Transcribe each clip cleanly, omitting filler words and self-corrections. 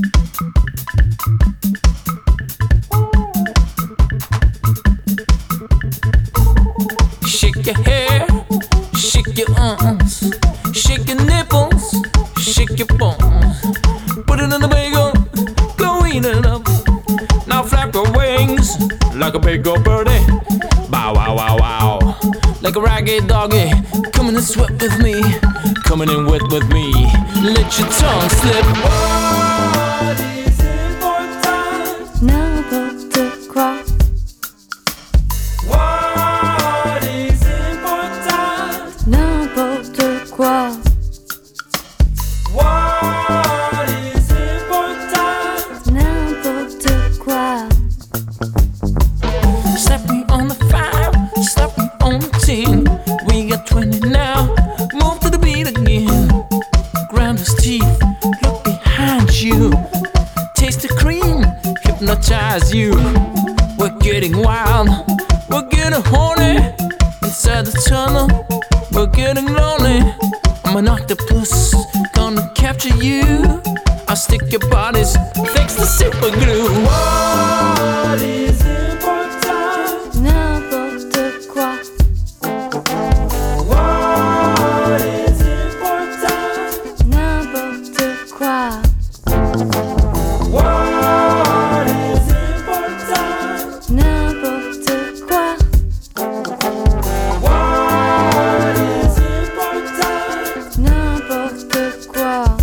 Shake your hair, shake your arms, shake your nipples, shake your bones. Put it in the bagel, go eat it up. Now flap your wings like a big old birdie. Bow wow wow wow, like a ragged doggy. Coming and sweat with me, coming in wet with me. Let your tongue slip. What is important? N'importe quoi. What is important? N'importe quoi. What is important? N'importe quoi. Slap me on the 5, slap me on the 10. We got 20 now, move to the beat again. Grind his teeth, look behind you. Taste the cream, hypnotize you. We're getting wild, we're getting horny. Inside the tunnel, we're getting lonely. I'm an octopus, gonna capture you. I'll stick your bodies, thanks to super glue. What is important? N'importe quoi. What is important? N'importe quoi. What is important? N'importe quoi. What is important? N'importe quoi.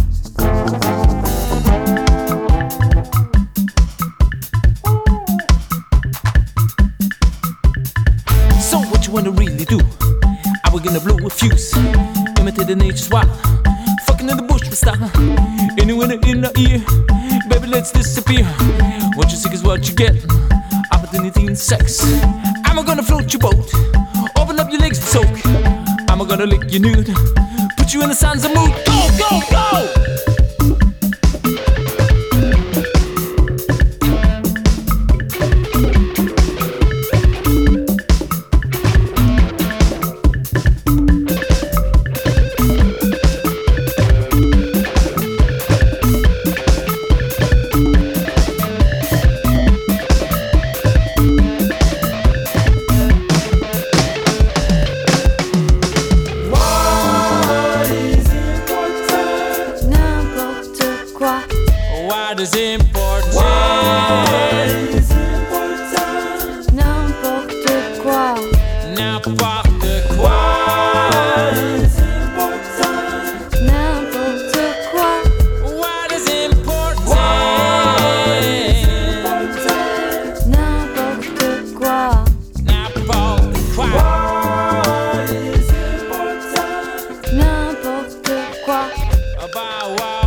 So what you wanna really do? Are we gonna blow a fuse? Imitate the nature's wild. Fucking in the bush with style. Anyone in the ear, baby, let's disappear. What you seek is what you get. Opportunity and sex. I'm gonna float your boat. Open up your legs and soak. I'm gonna lick you nude. Put you in the sun's mood. Go, go, go! N'importe quoi. What is important? What is important? N'importe quoi. N'importe quoi. What is important? N'importe quoi. What is important? N'importe quoi. N'importe quoi. N'importe quoi. Wow, wow.